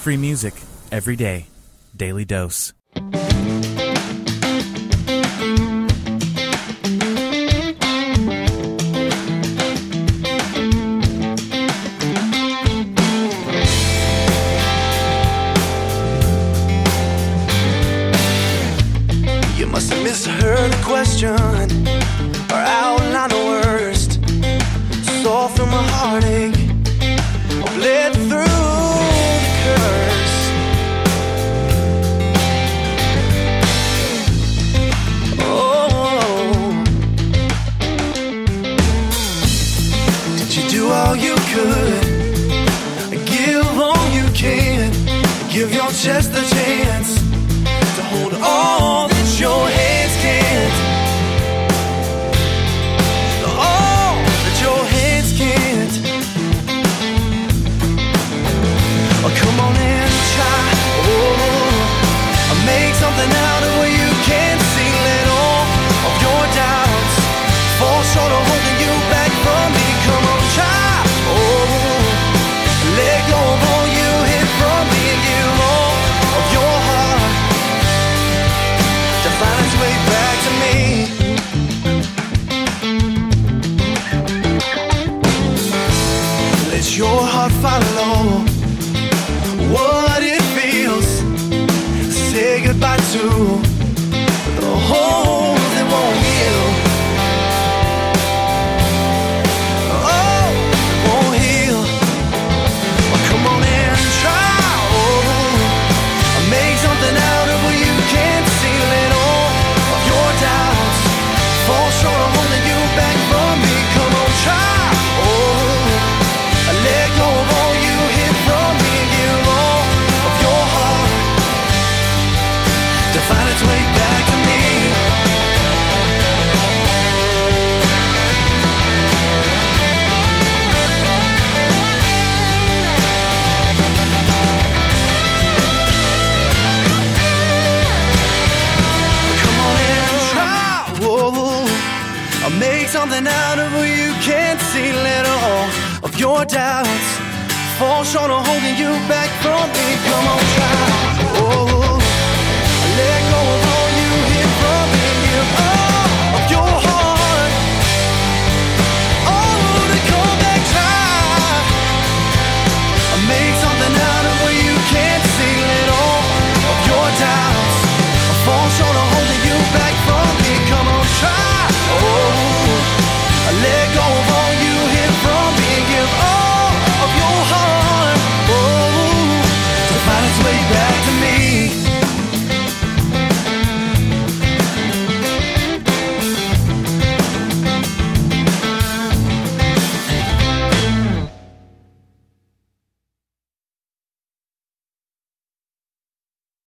Free music every day. Daily Dose. You must have misheard the question or outlined the worst. Saw through my heartache, bled through the curse. Oh, did you do all you could? Give all you can. Give your chest a chance to hold all that your hands can't. All that your hands can't. Oh, come on and try. Oh, make something out of what you can't see. Let all of your doubts fall short of holding you back from me. Come on, try. Oh, let go of all you hid from me and give all of your heart to find its way back to me. Let your heart follow what it feels. Say goodbye to the holes that won't heal. Oh, it won't heal. Oh, come on and try. Oh, make something out of what you can't see. Let all of your doubts fall short of holding you back from me. Come on, try. Oh, let go of all you hid from me and give all of your heart to find its way back to me. Come on and try. Whoa. I'll make something out of what you can't see. Let all of your doubts fall short of holding you back from me. Come on, try.